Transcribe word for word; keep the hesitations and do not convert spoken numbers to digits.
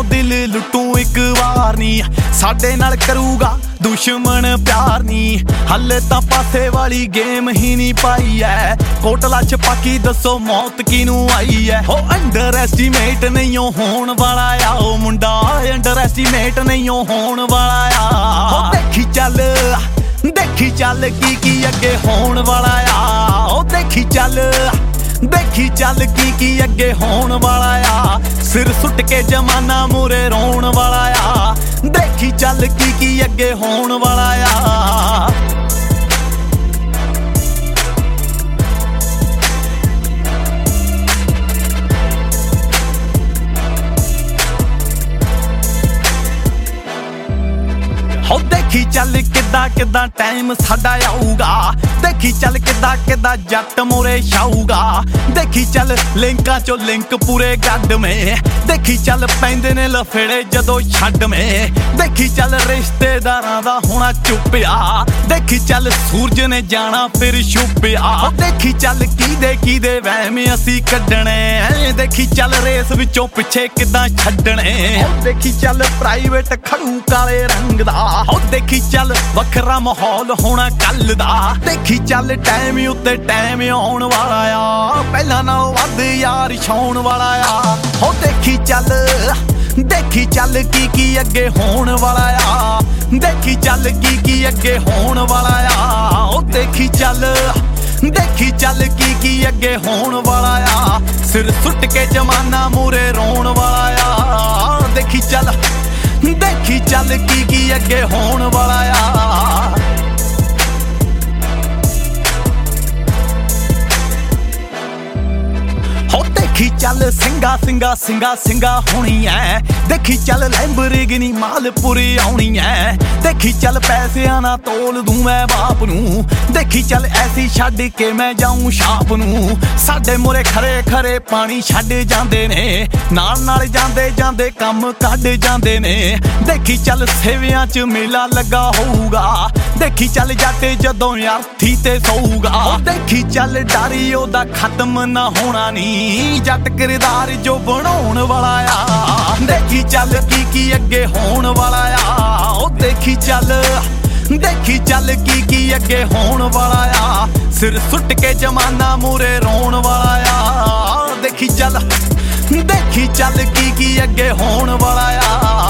कोलों दिल लुटू एक वार नी, साडे नाल करूगा दुश्मन प्यार नी। हले तां पासे वाली गेम ही नहीं पाई है, कोटला छपाकी दसो मौत किनू आई है। हो अंडर एस्टीमेट नहीं होण वाला आ ओ मुंडा, अंडर एस्टीमेट नहीं होण वाला आ। हो देखी चल देखी चल की की अगे होण वाला आ, ओ देखी चल देखी चल की की अगे होण वाला आ। सिर सुट के जमाना मूरे रोण वाला आ, देखी चल की की अगे होण वाला आ। हो देखी चल किदा किदा टाइम साडा आऊगा, देखी चल किदा किदा जट मोरे छाऊगा। देखी चल लिंका चो लिंक पूरे गड में, देखी चल पैंदे ने लफेड़े जदों छड्ड में। देखी चल रिश्तेदारां दा होना चुप्पिया, देखी चल सूरज ने जाना फिर छुप्पिया। देखी चल कीदे कीदे वहम असी कड्डणे, देखी चल रेस विचों पिछे किदां छड्डणे। देखी चल प्राइवेट खड़ू काले रंग दा, हो देखी चल वखरा माहौल होना कल दा। देखी चल टाइम उत्ते टाइम आउण वाला आ, पहला नालों वध यार छाउण वाला आ। हो देखी चल देखी चल की की अगे होण वाला आ, देखी चल की की अगे होण वाला आ। ओ देखी चल देखी चल की की अगे होण वाला आ, सिर सुट के जमाना मूरे रोण वाला आ। देखी चल देखी चल की की अगे होण वाला आ। हो देखी चल सिंगा सिंगा सिंगा सिंगा होनी है, देखी चल लैंबोर्गिनी मालपुरी आउणी है। देखी चल पैसियां ना तोल दूं मैं बाप नूं, देखी चल ऐसी छड्ड के मैं जाऊं छाप नूं। साडे मुरे खरे खरे पानी छड्ड जांदे ने, नाल नाल जांदे जांदे कम कढ जांदे ने। देखी चल सेवियां च मेला लगा होऊगा, देखी चल जाते जदों अर्थी ते सोऊगा। देखी चल डरी ओदा खत्म ना होना नी, जट किरदार जो बनाउण वाला आ। देखी चल की की अगे होण वाला आ, ओ देखी चल देखी चल की की अगे होण वाला आ। सिर सुट के जमाना मूरे रोण वाला आ। देखी चल देखी चल की की अगे होण वाला आ।